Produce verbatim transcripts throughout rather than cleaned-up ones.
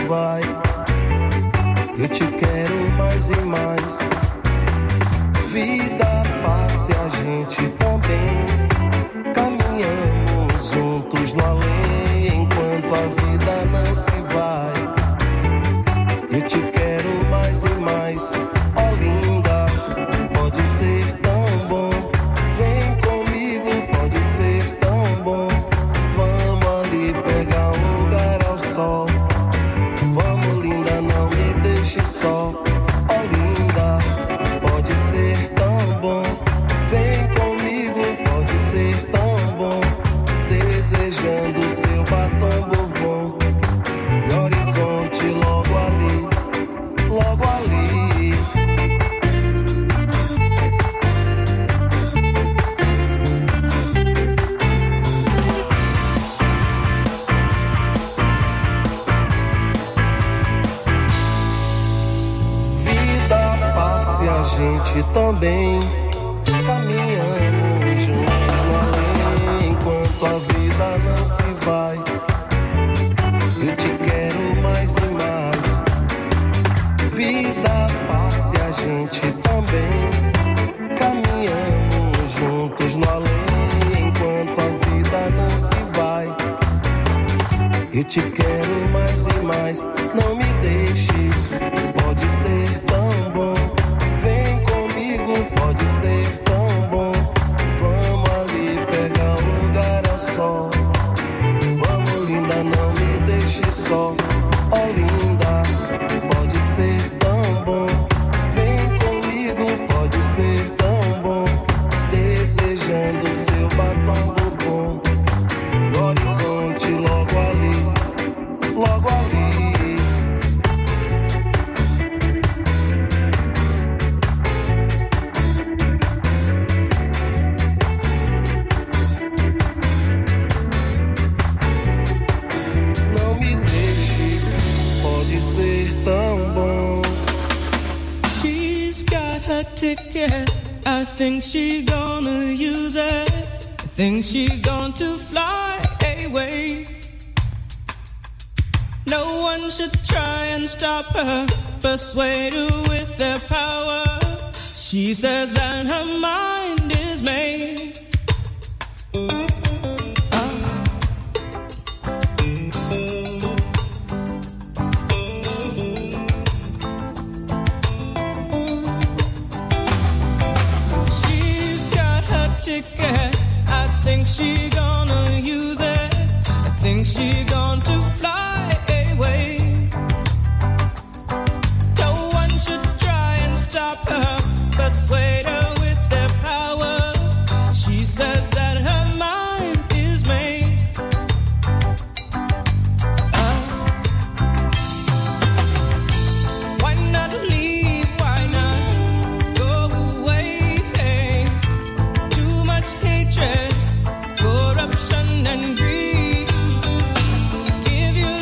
vai. Eu te quero mais e mais. Vida passa e a gente também. Caminhamos juntos no além, enquanto a vida não se vai. Eu te quero mais e mais. Oh linda, pode ser tão bom. Vem comigo, pode ser tão bom. Vamos ali pegar um lugar ao sol. Vamos linda, não me deixe só. Oh linda, pode ser tão bom. Vem comigo, pode ser tão bom. Desejando seu batom bourbon. E horizonte logo ali, logo ali. Vida passa e a gente também. Caminhamos juntos no além, enquanto a vida não se vai. Eu te quero mais e mais. Vida passa e a gente também. Caminhamos juntos no além, enquanto a vida não se vai. Eu te quero mais e mais. Não me deixe, pode ser tão bom. Vem comigo, pode ser tão bom. Vamos ali pegar um lugar ao sol. Vamos linda, não me deixe só. Oh linda, pode ser tão bom. Vem comigo, pode ser tão bom. Desejando seu batom bourbon. E horizonte logo ali, logo ali. Não me deixe, pode ser tão bom. She's got her ticket. I think she gonna use it. I think she going to fly away. No one should try and stop her, persuade her with their power. She says that her mind is made. She's got her ticket. I think she gonna use it. I think she going to fly away. No one should try and stop her, persuade her with their power. She says that her mind is made. Uh, why not leave? Why not go away? Too much hatred, corruption and greed. Give you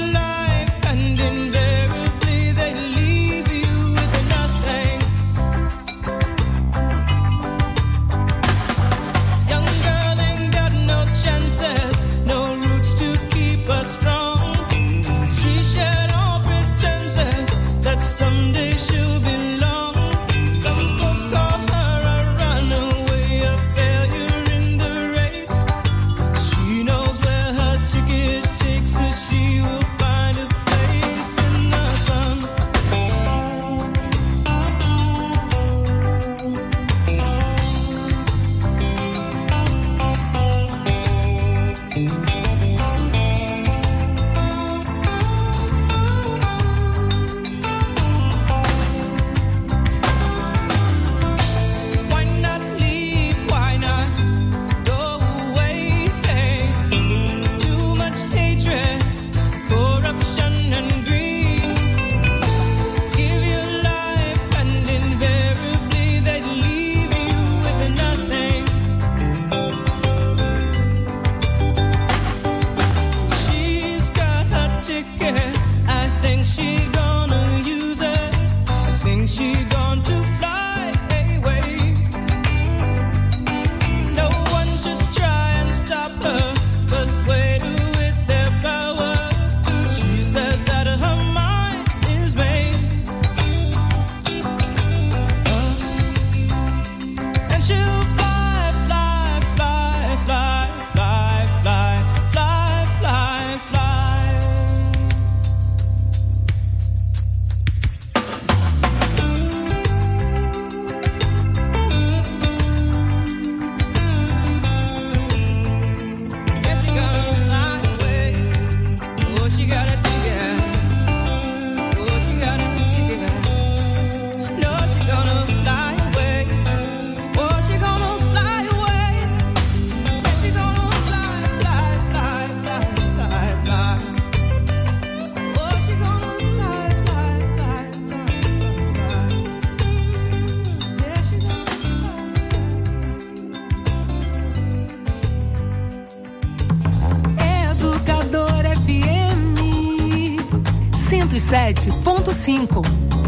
sete ponto cinco.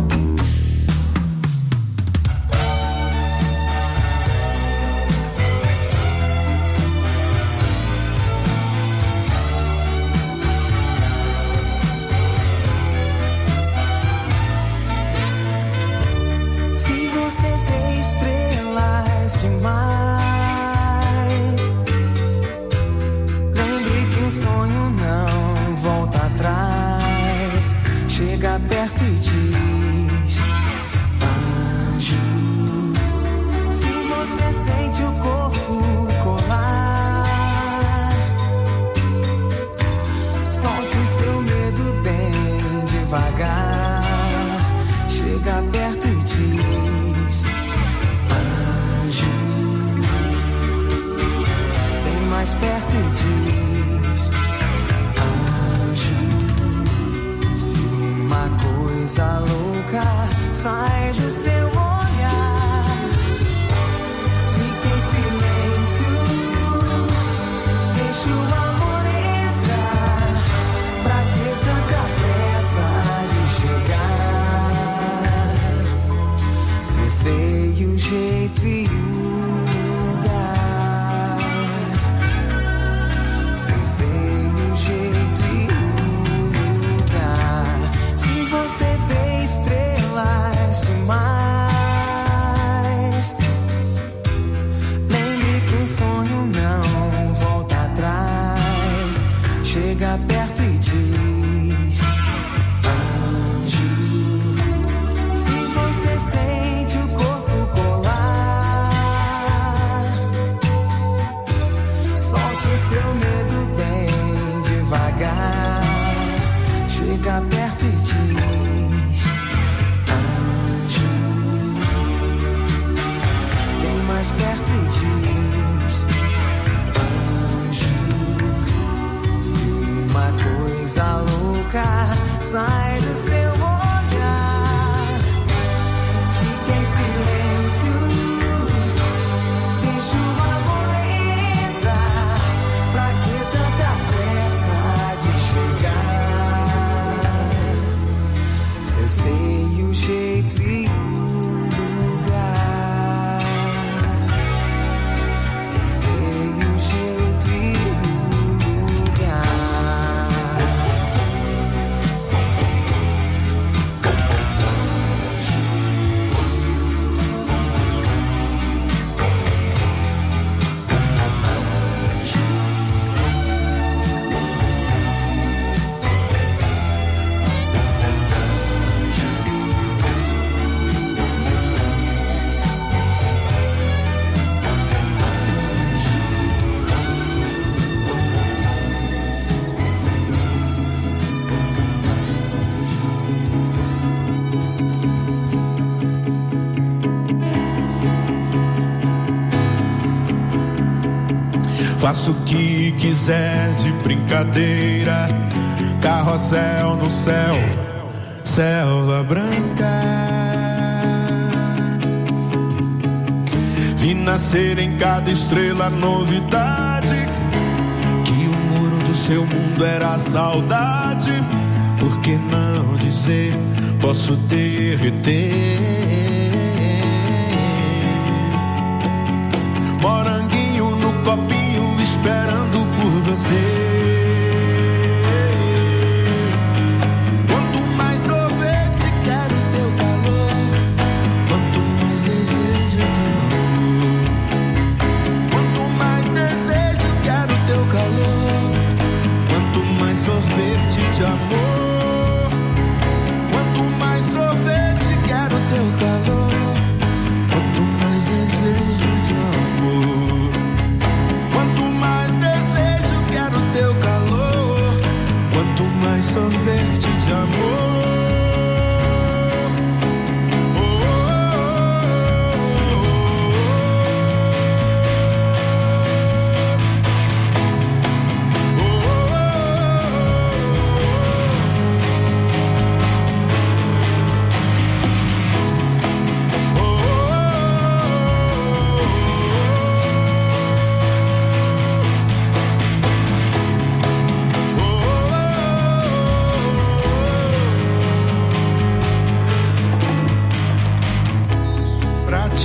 Perto e diz, anjo, se você sente o corpo colar, solte o seu medo bem devagar. Chega perto e diz, anjo, bem mais perto e diz, coisa louca sai do seu olhar. Fica em silêncio, deixa o amor entrar. Pra que tanta pressa de chegar? Se eu sei o jeito e o lugar, se eu sei o jeito e você vê estrelas demais. Lembre que o sonho não volta atrás. Chega perto e diz, anjo, se você sente o corpo colar, solte o seu medo bem devagar. Chega perto e diz, anjo, bem mais perto e diz, anjo, se uma coisa louca sai do seu olhar, fica em silêncio, deixa o amor entrar. Pra que tanta pressa de chegar? Se eu sei o jeito e o lugar, se eu sei o jeito e o lugar. Faço o que quiser de brincadeira, carrossel no céu, selva branca. Vi nascer em cada estrela novidade, que o muro do seu mundo era a saudade. Por que não dizer, posso derreter? Moranguinho no copinho esperando por você. Quanto mais sorvete quero teu calor, quanto mais desejo de amor. Quanto mais desejo quero teu calor, quanto mais sorvete de amor. Quanto mais sorvete quero teu calor, quanto mais desejo de amor. Quanto mais desejo quero teu calor, quanto mais sorvete de amor.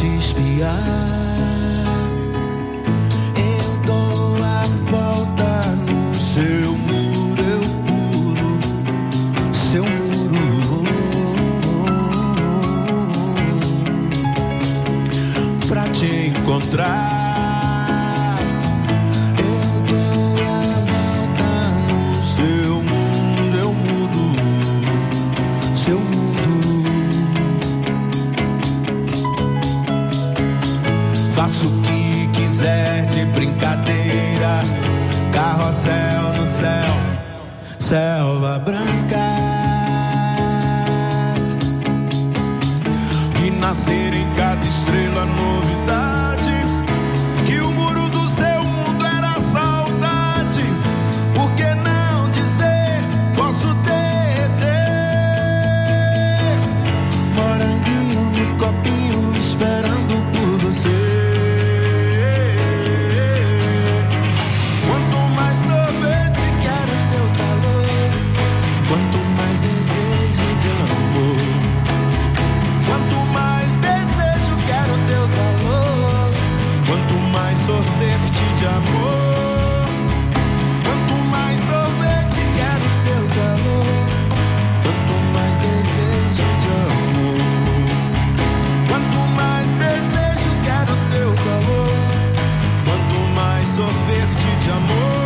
te espiar. Eu dou a volta no seu muro, eu pulo seu muro pra te encontrar. Faço o que quiser de brincadeira, carrossel no céu, selva branca. E nascer em cada estrela novidade, que o muro do seu mundo era saudade. Por que não dizer, posso derreter? Moranguinho no copinho, esperando por você. Sorvete de amor. Quanto mais sorvete, quero teu calor. Quanto mais desejo de amor. Quanto mais desejo, quero teu calor. Quanto mais sorvete de amor.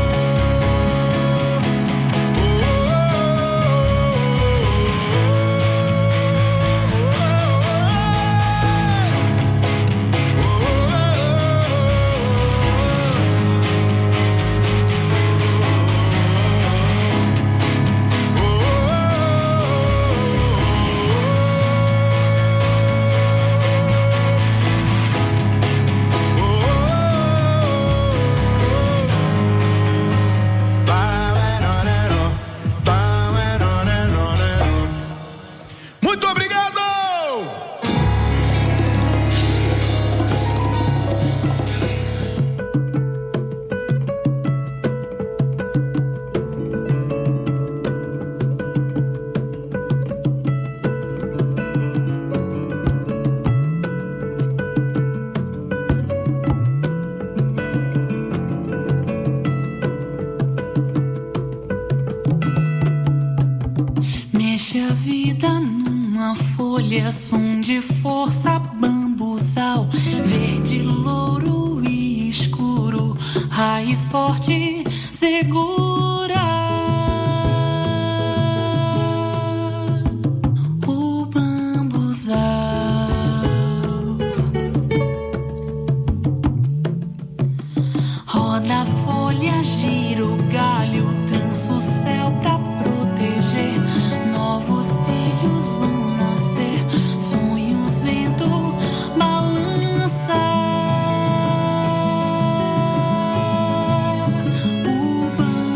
Som de força, bambuzal, verde, louro e escuro, raiz forte, segura. O bambuzal roda a folha, gira o galho, dança o céu pra proteger. Novos filhos vão balança o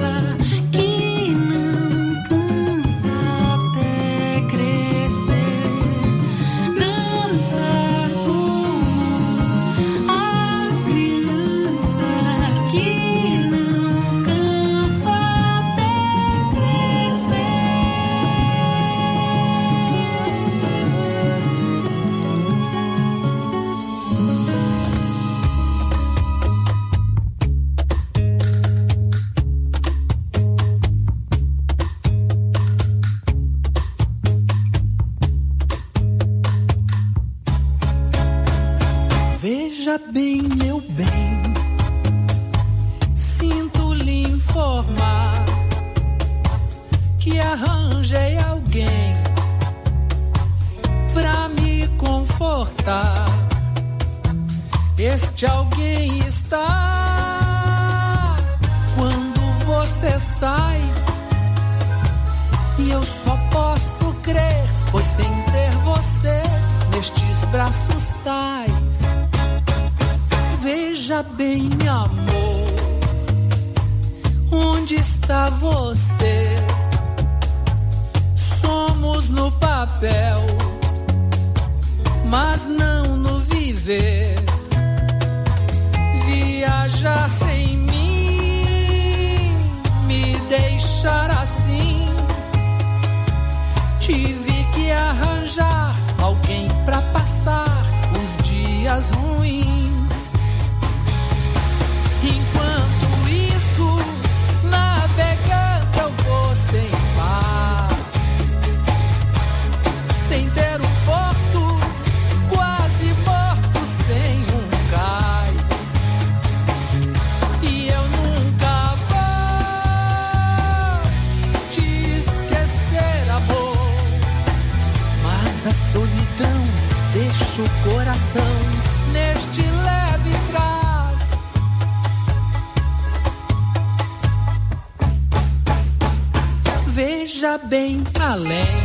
Veja bem, meu bem, sinto lhe informar que arranjei alguém pra me confortar. Este alguém está quando você sai, e eu só posso crer, pois sem ter você nestes braços tais. Veja bem, amor, onde está você? Somos no papel, mas não no viver. Viajar sem mim, me deixar assim. Tive que arranjar alguém pra passar os dias ruins. Enquanto isso, navegando eu vou sem paz, sem ter um porto, quase morto sem um cais. E eu nunca vou te esquecer, amor, mas a solidão deixa o coração neste leve trás. Veja bem além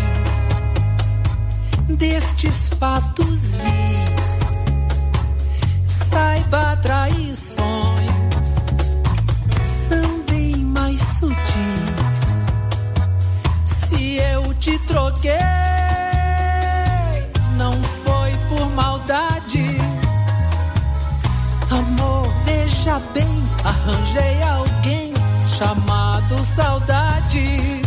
destes fatos vis, saiba, traições são bem mais sutis. Se eu te troquei, não foi por maldade. Amor, veja bem, arranjei alguém chamado saudade.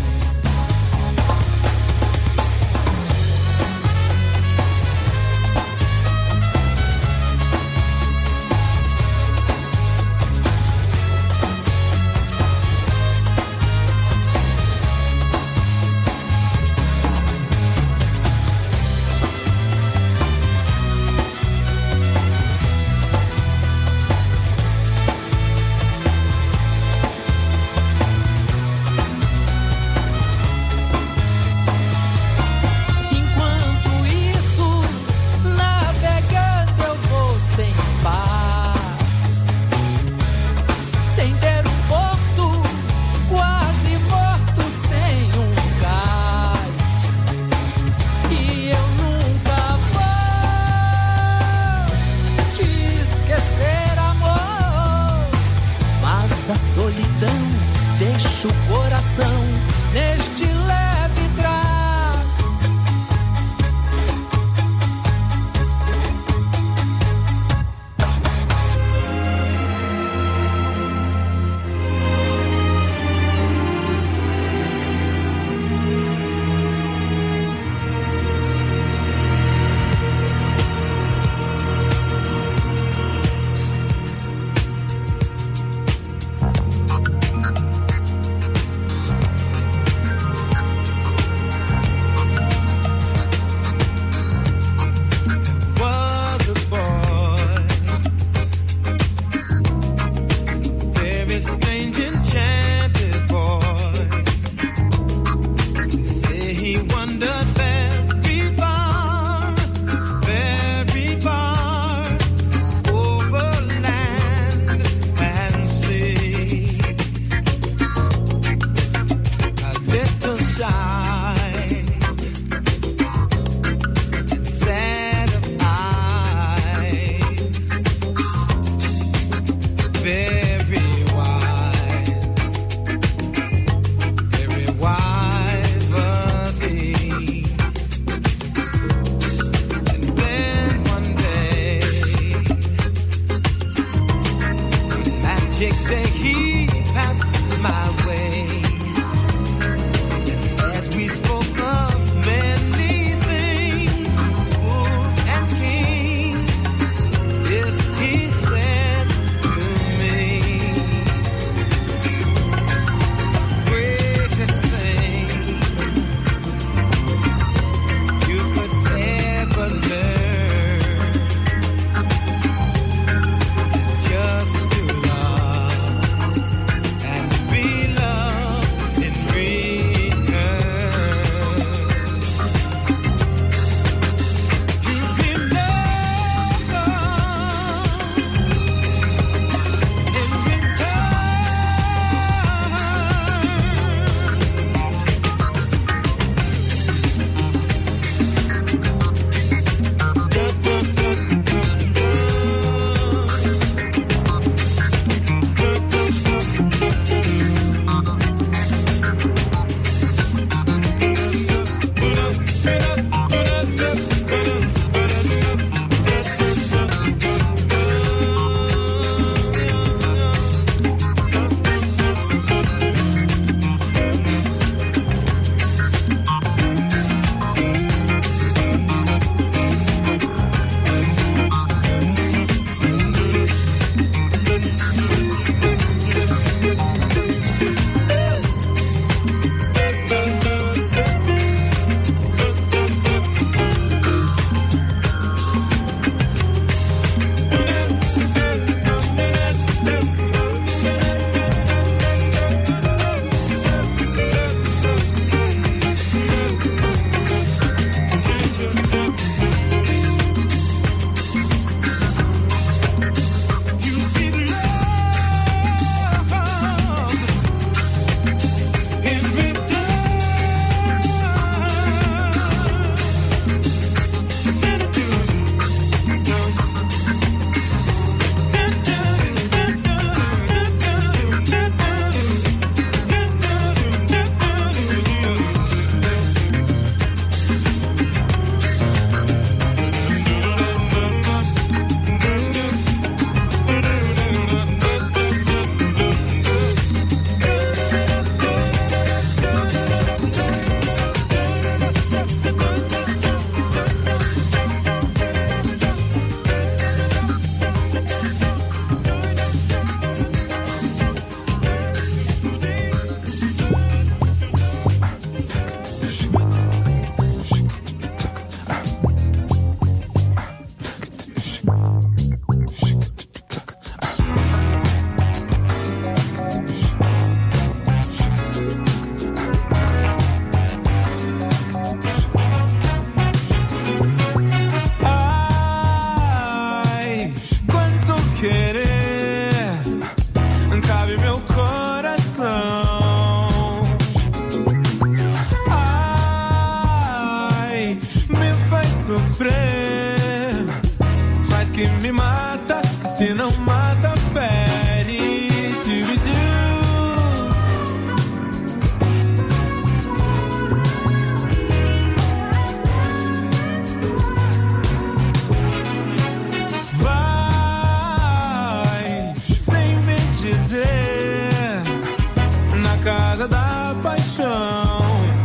casa da paixão.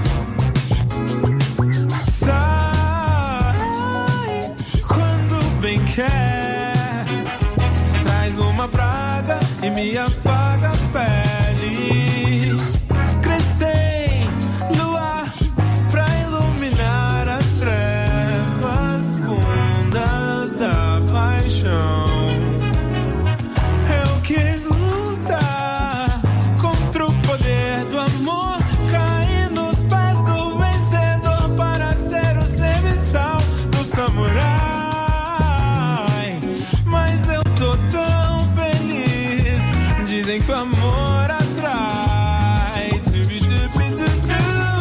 Sai quando bem quer, traz uma praga e me afaga a pele. Crescei luar pra iluminar as trevas fundas da paixão. Eu quis lutar contra o poder do amor, cair nos pés do vencedor para ser o serviçal do samurai. Mas eu tô tão feliz, dizem que o amor atrai. Tubi-tubi-tu-tu.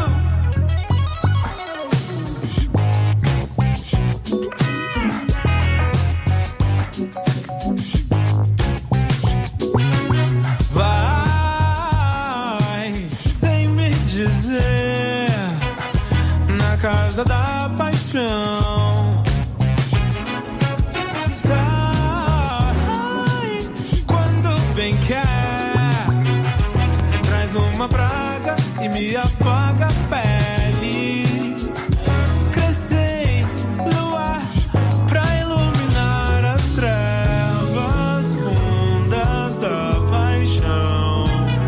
Vai sem me dizer, na casa da paixão. Sai quando bem quer, traz uma praga e me afaga a pele. Crescei luar pra iluminar as trevas fundas da paixão.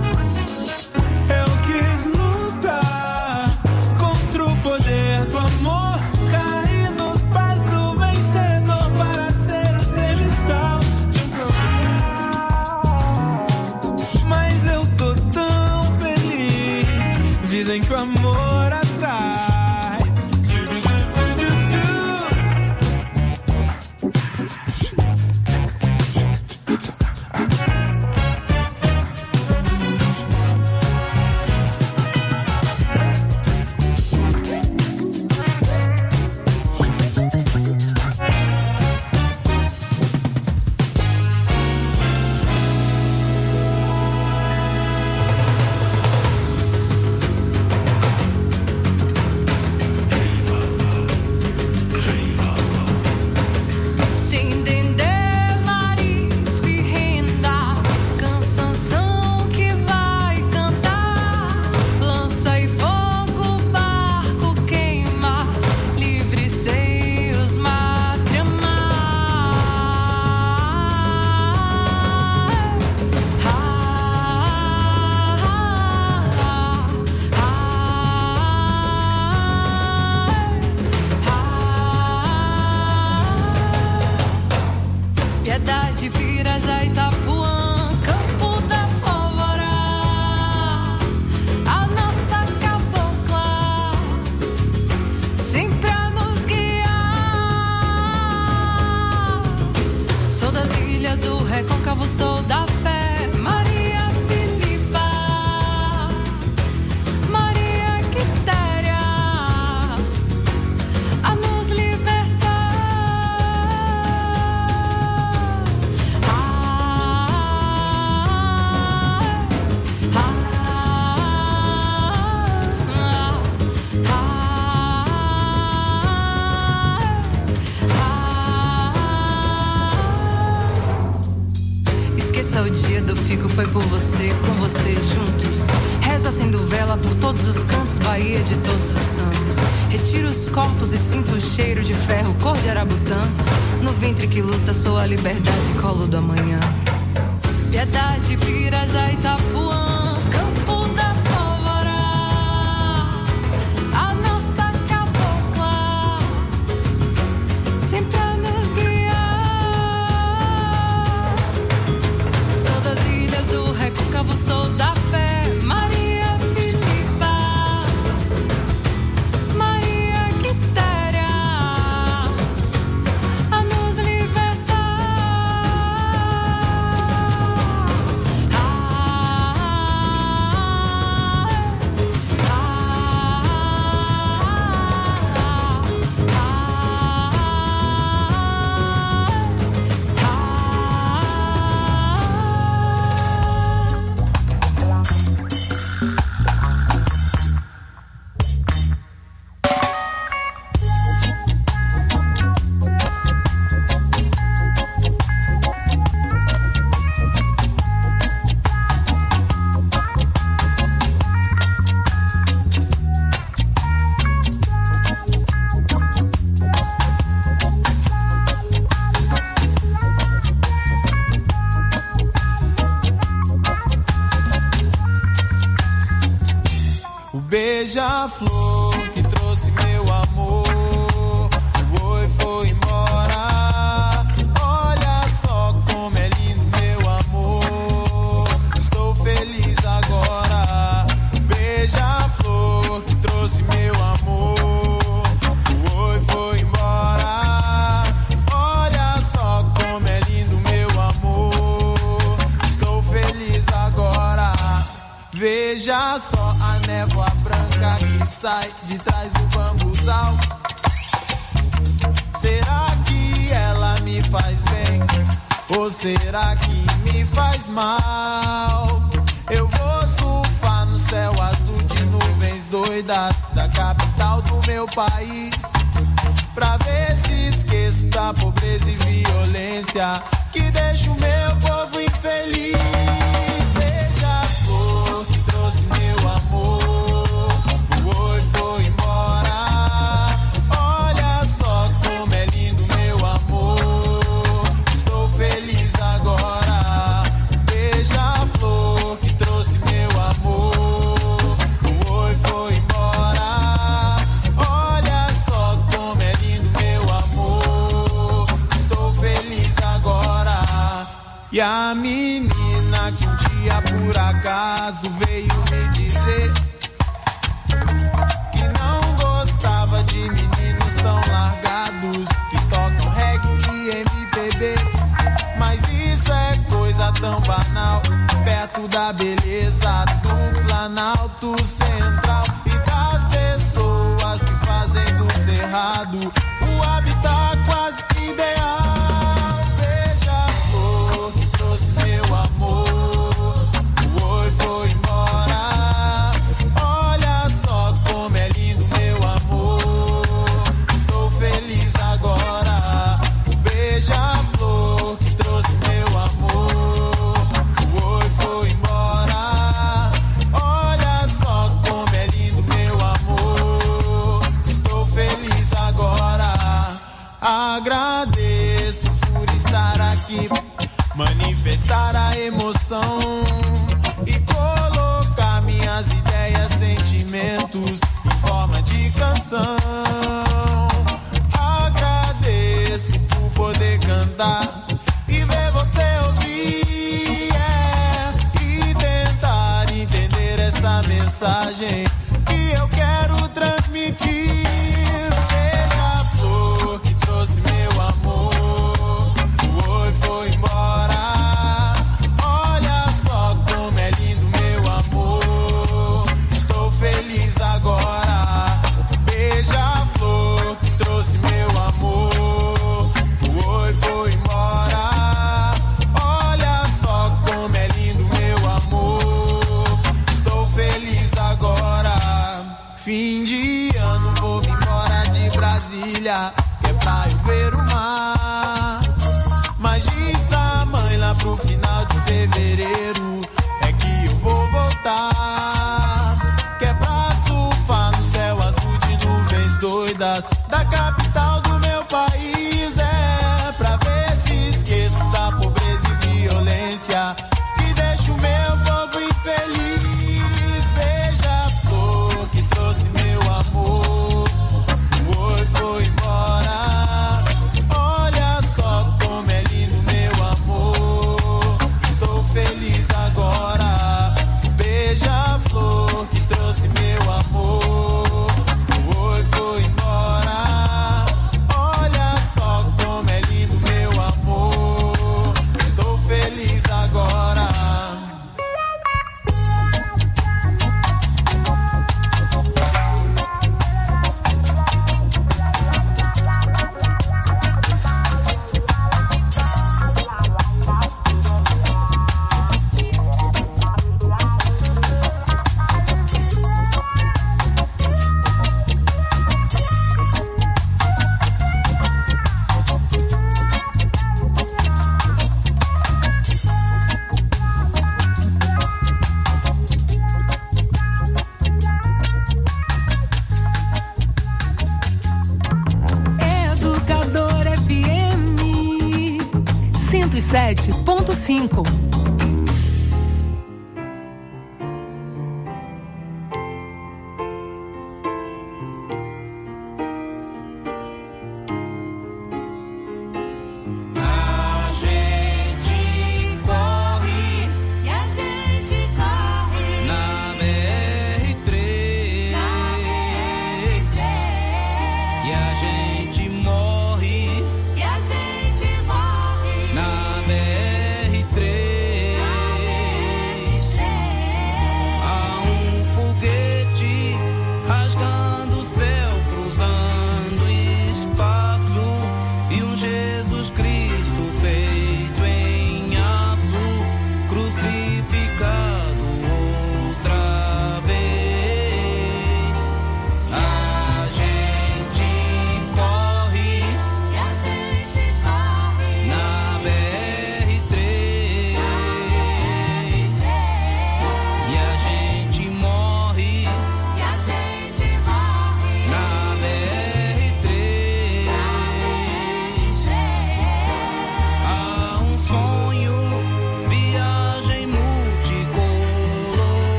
Eu quis lutar contra o poder do amor, cair nos pés do vencedor para ser o serviçal de um samurai. Mas eu tô tão feliz, dizem que o amor atrai. Piedade, Pirajá, Itapuã, Campo da Pólvora, a nossa cabocla, sempre a nos guiar. Sou das ilhas do Recôncavo, sou da fé, Maria Filipa, Maria Quitéria, a nos libertar. Esqueça o dia do fico, foi por você, com você juntos. Rezo acendo vela por todos os cantos, Bahia de todos os santos. Retiro os corpos e sinto o cheiro de ferro, cor de arabutã. No ventre que luta, sou a liberdade, colo do amanhã. Piedade, Pirajá, Itapuã, Campo da Pólvora, a nossa cabocla, sempre a nos guiar. Sou das ilhas do Recôncavo, sou da fé, Maria Filipa, Maria Quitéria, a nos libertar. Ah, Beija-flor que trouxe meu amor, voou e foi embora. Olha só como é lindo meu amor, estou feliz agora. Beija-flor que trouxe meu amor, voou e foi embora. Olha só como é lindo meu amor, estou feliz agora. Veja só a névoa branca que sai de trás do bambuzal. Será que ela me faz bem? Ou será que me faz mal? Eu vou surfar no céu azul de nuvens doidas da capital do meu país, pra ver se esqueço da pobreza e violência que deixa o meu povo infeliz. Beija-flor que trouxe meu amor, voou e foi embora. Olha só como é lindo meu amor, estou feliz agora. Beija-flor que trouxe meu amor, voou e foi embora. Olha só como é lindo meu amor, estou feliz agora. E a menina que um dia por acaso veio me dizer que não gostava de meninos tão largados que tocam reggae e M P B, mas isso é coisa tão banal perto da beleza do Planalto Central e das pessoas que fazem do cerrado o habitat quase ideal. Beija-flor que trouxe meu amor, voou e foi embora. Olha só como é lindo meu amor, estou feliz agora. Beija-flor que trouxe meu amor, voou e foi embora. Olha só como é lindo meu amor, estou feliz agora. Agradeço por estar aqui, manifestar a emoção e colocar minhas ideias, sentimentos em forma de canção. Agradeço por poder cantar e ver você ouvir, é, e tentar entender essa mensagem que eu quero transmitir. Beija-flor que trouxe meu amor, voou e foi embora. Olha só como é lindo meu amor, estou feliz agora. Beija-flor que trouxe meu amor, voou e foi embora. Olha só como é lindo meu amor, estou feliz agora. Fim de ano vou me embora de Brasília, que é pra eu ver o mar. Mas diz pra mãe lá pro final de fevereiro é que eu vou voltar, que é pra surfar no céu azul de nuvens doidas da capital do meu país, é pra ver se esqueço da pobreza e violência que deixa o meu povo infeliz. Beija-flor que trouxe meu amor, voou e foi embora. Olha só como é lindo meu amor, estou feliz agora. Beija-flor que trouxe meu amor, voou e foi embora. Olha só como é lindo meu amor, estou feliz agora. sete ponto cinco.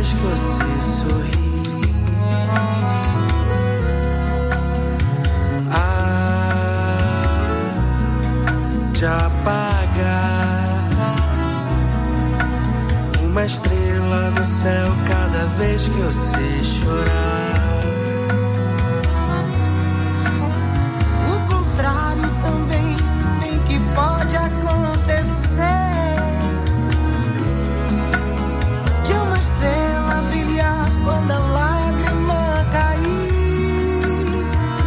vez que você sorri, ah, te apagar uma estrela no céu cada vez que você chorar. Pode acontecer de uma estrela brilhar quando a lágrima cair,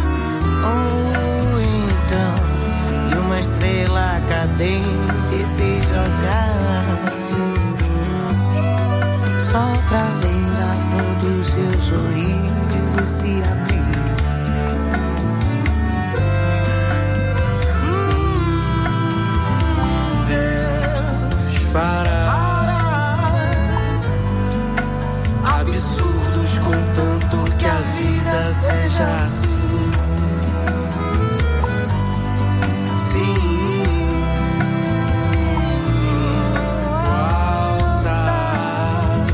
ou então de uma estrela cadente se jogar só pra ver a flor do seu sorriso se abrir. Para absurdos, contanto que a vida seja assim. Sim, altar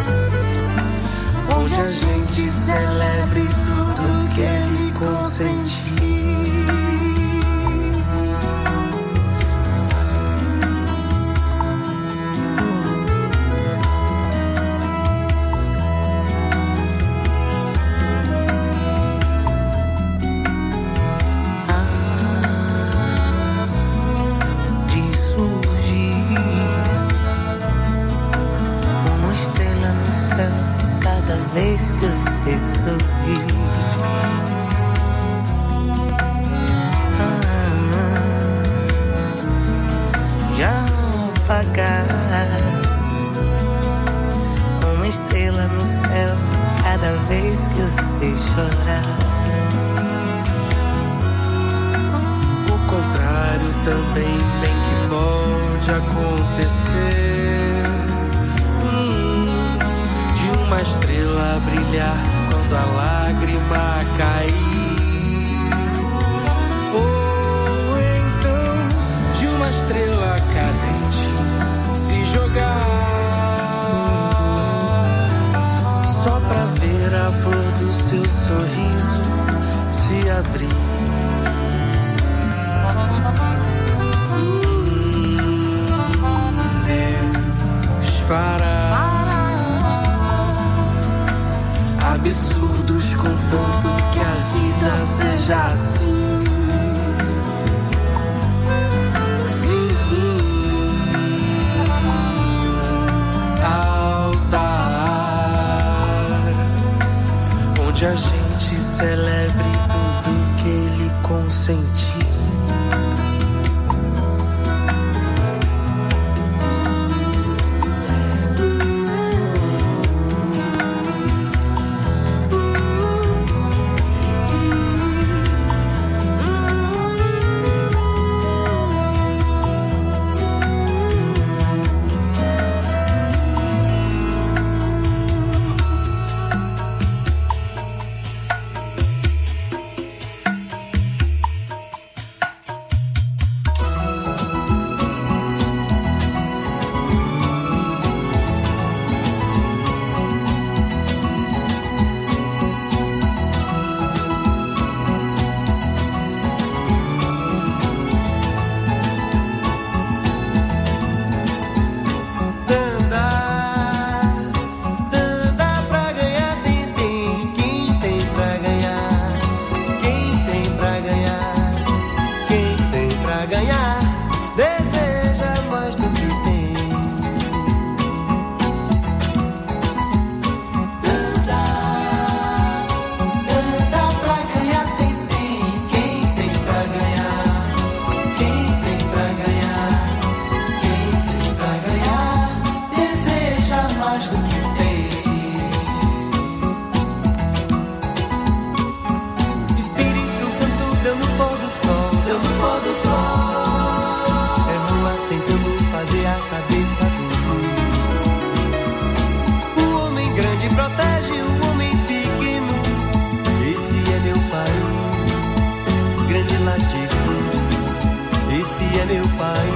onde a gente celebre tudo que ele consentiu. Vez que você sorri, ah, já apagar uma estrela no céu cada vez que você chorar. O contrário também bem que pode acontecer. Hum. Uma estrela brilhar quando a lágrima cair, ou então de uma estrela cadente se jogar só pra ver a flor do seu sorriso se abrir. Hum, Deus fará absurdos, contanto que a vida seja assim. Sim, altar onde a gente celebre tudo que ele consentiu.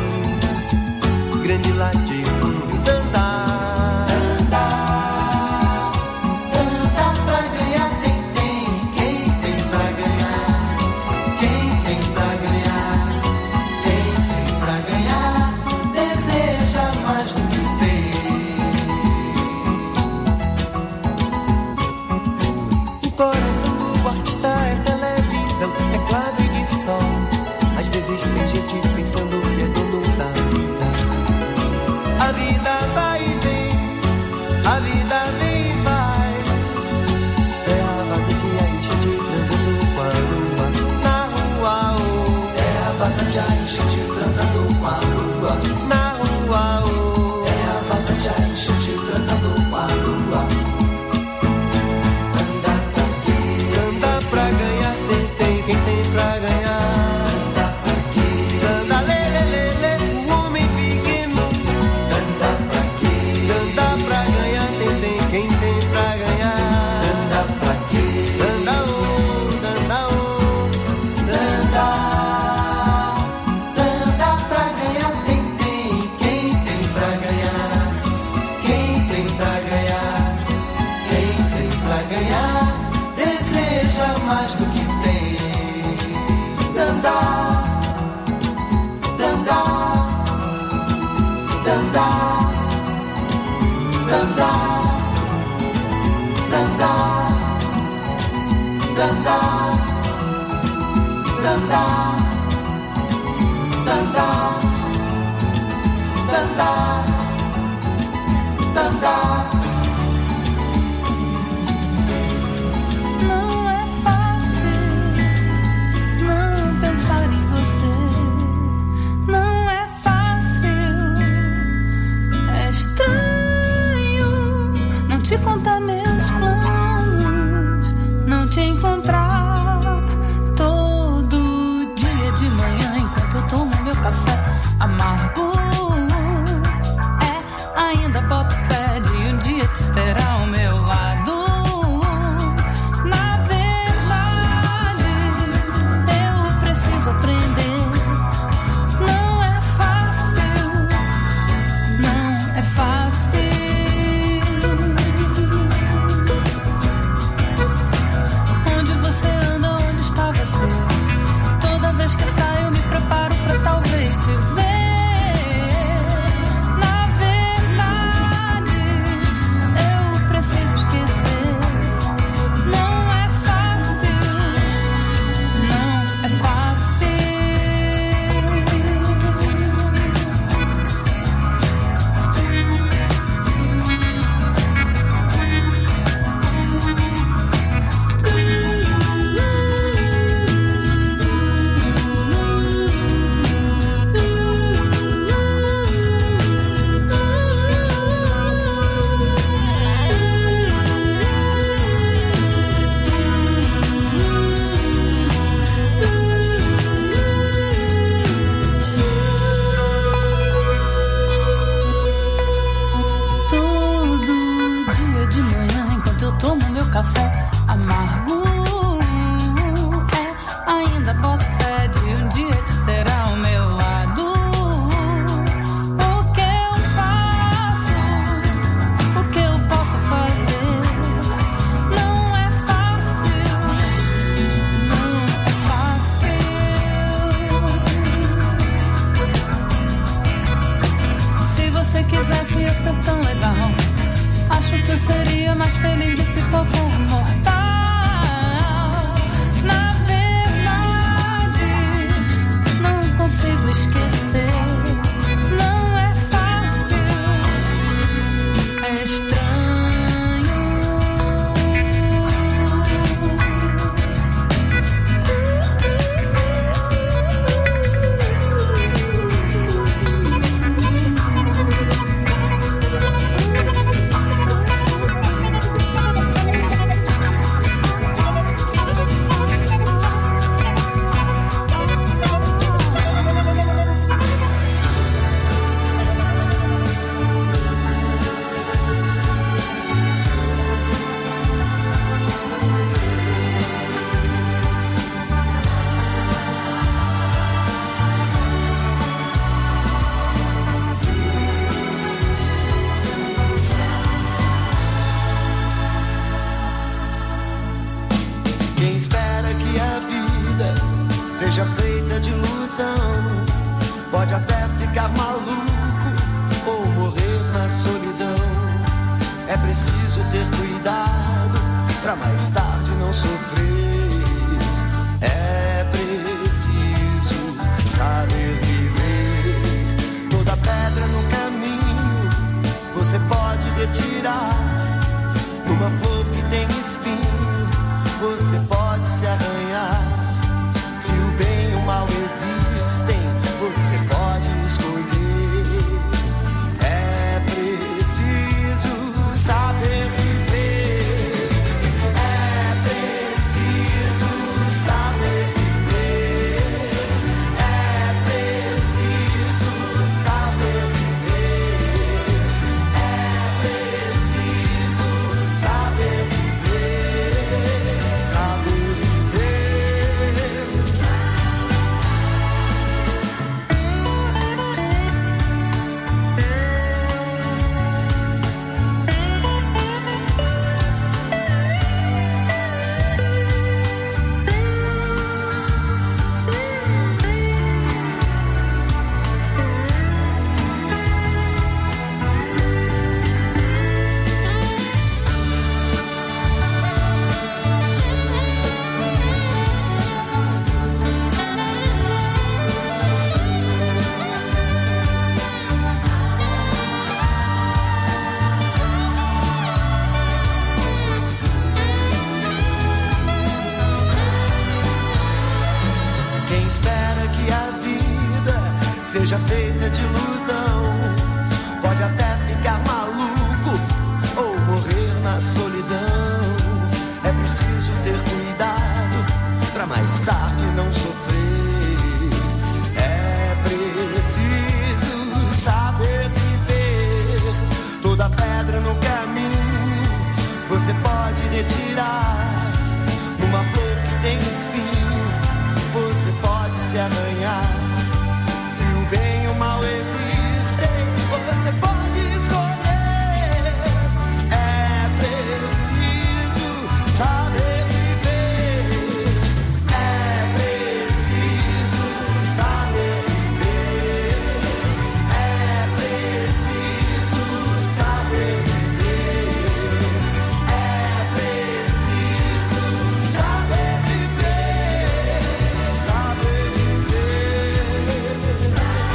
país, grande latifúndio, cantar, cantar, vaza de a enchente transando com a lua. Na rua, oh. É a vaza de a enchente transando com a lua. Anda pra quê? Anda pra ganhar, tem, tem, quem tem pra ganhar. Anda pra quê? Anda lê, lê, lê, lê, o homem pequeno. Anda pra quê? Anda pra ganhar, tem, tem, quem tem pra ganhar. Anda pra quê? Anda oh, anda oh. Anda, anda pra ganhar, tem, tem, quem tem pra ganhar. Quem tem pra ganhar, quem tem pra ganhar, deseja mais do que tem. Danda, danda, danda, danda, danda, danda, danda, danda, danda, danda. Não é fácil não pensar em você. Não é fácil, é estranho não te contar meus planos, não te encontrar todo dia de manhã enquanto eu tomo meu café amargo. É, ainda boto fé de um dia te ter ao meu lado. Na verdade, eu preciso aprender. Não é fácil, não é fácil. Onde você anda, onde está você? Toda vez que saio eu me preparo pra talvez te ver. Na verdade, eu preciso esquecer. Não é fácil, não é fácil. Todo dia de manhã, enquanto eu tomo meu café amargo, é, ainda boto fé de um dia te ter ao meu lado. O que eu faço, o que eu posso fazer? Não é fácil, não é fácil. Se você quisesse ia ser tão legal. Acho que eu seria mais feliz do que qualquer mortal. Na verdade, não consigo esquecer. Não é fácil, é estranho. Quem espera que a vida seja feita de ilusão pode até ficar maluco ou morrer na solidão. É preciso ter cuidado pra mais tarde não sofrer. É preciso saber viver. Toda pedra no caminho você pode retirar. Numa flor que tem espinho você pode se arranhar. Se o bem e o mal existem, que a vida seja feita de ilusão. Pode até ficar maluco ou morrer na solidão. É preciso ter cuidado pra mais tarde não sofrer. É preciso saber viver. Toda pedra no caminho você pode retirar. Numa flor que tem espinho você pode se arranhar. Se o bem e o mal existem, você pode escolher. É preciso saber viver. É preciso saber viver. É preciso saber viver. É preciso saber viver. Saber viver.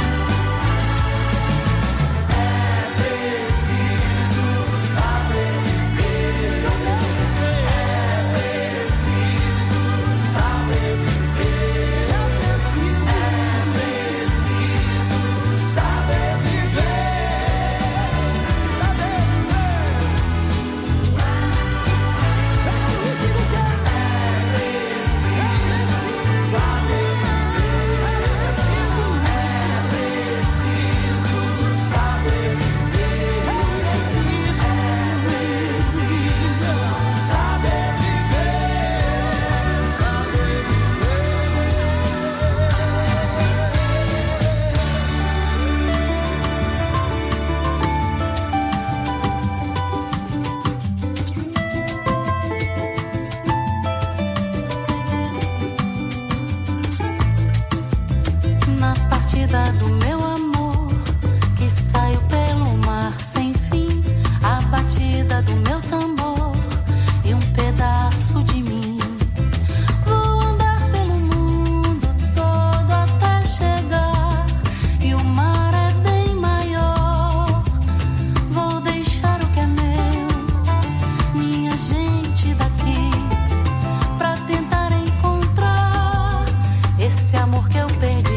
Do meu amor, que saiu pelo mar sem fim, a batida do meu tambor e um pedaço de mim. Vou andar pelo mundo todo até chegar, e o mar é bem maior. Vou deixar o que é meu, minha gente daqui, pra tentar encontrar esse amor que eu perdi.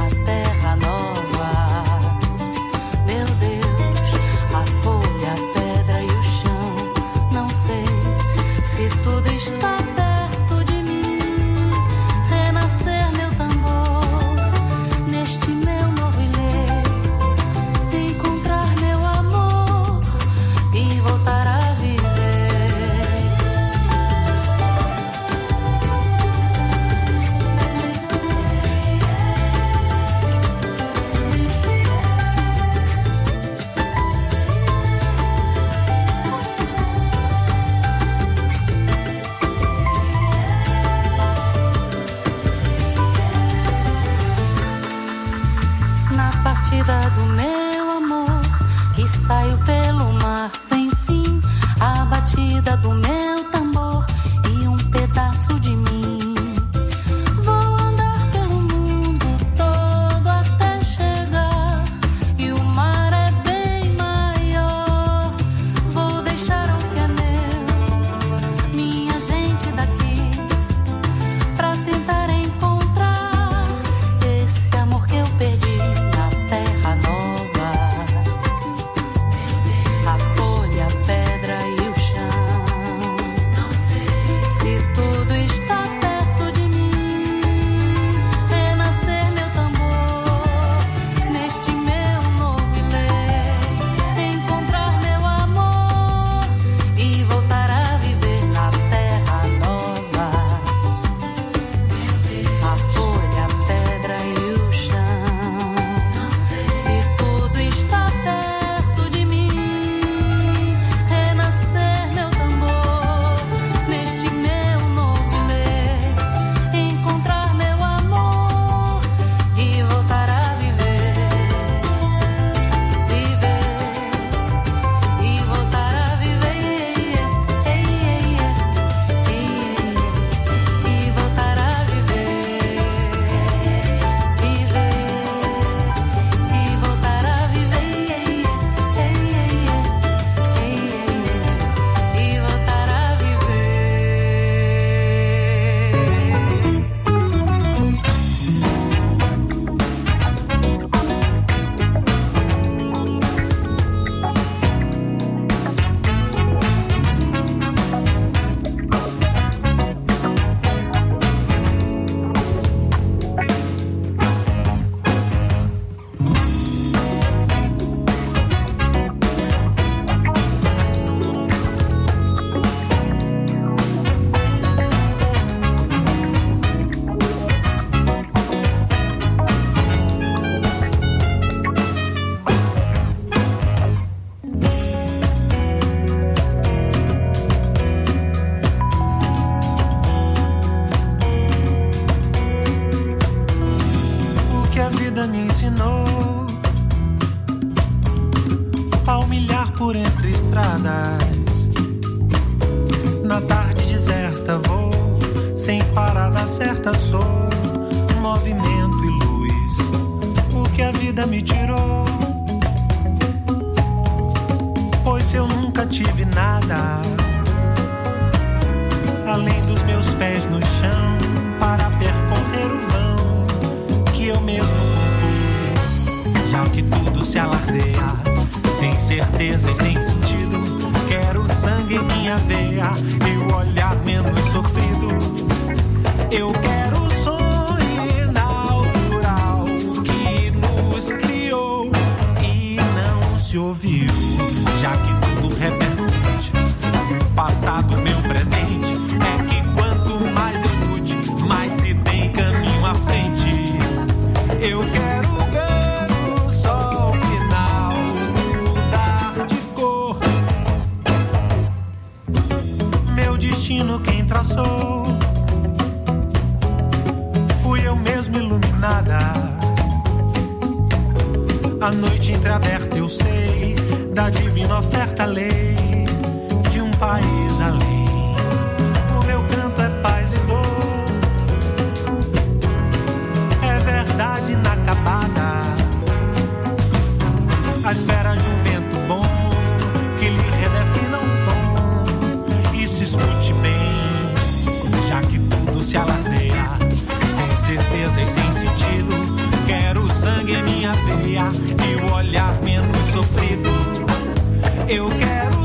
Do meu amor, que saiu pelo mar sem fim, a batida do meu tambor e um pedaço de mim. Vou andar pelo mundo todo até chegar, e o mar é bem maior. Vou deixar o que é meu, minha gente daqui, pra tentar encontrar esse amor que eu perdi. Terra nova, meu Deus. a vida me ensinou a humilhar por entre estradas. Na tarde deserta vou, sem parada certa sou, movimento e luz, o que a vida me tirou. Pois eu nunca tive nada além dos meus pés no chão, para percorrer o vão que eu mesmo compus. Já que tudo se alardeia, sem certeza e sem sentido, quero sangue em minha veia e o olhar menos sofrido. Eu quero o sonho inaugural que nos criou e não se ouviu. Já que tudo repercute, passado, meu presente, é que quanto mais eu lute, mais se tem caminho à frente. Eu quero ver o sol final mudar de cor. Meu destino quem traçou fui eu mesmo iluminada. A noite entreaberta eu sei da divina oferta lei de um país além. O meu canto é paz e dor, é verdade inacabada, à espera de um vento bom que lhe redefina um tom e se escute bem. Já que tudo se alardeia, sem certeza e sem sentido, quero sangue em minha veia e o olhar menos sofrido. Eu quero